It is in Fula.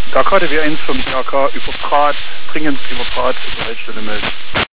DAK, DW1 vom DRK über Draht, dringend über Draht, über Leitstelle melden.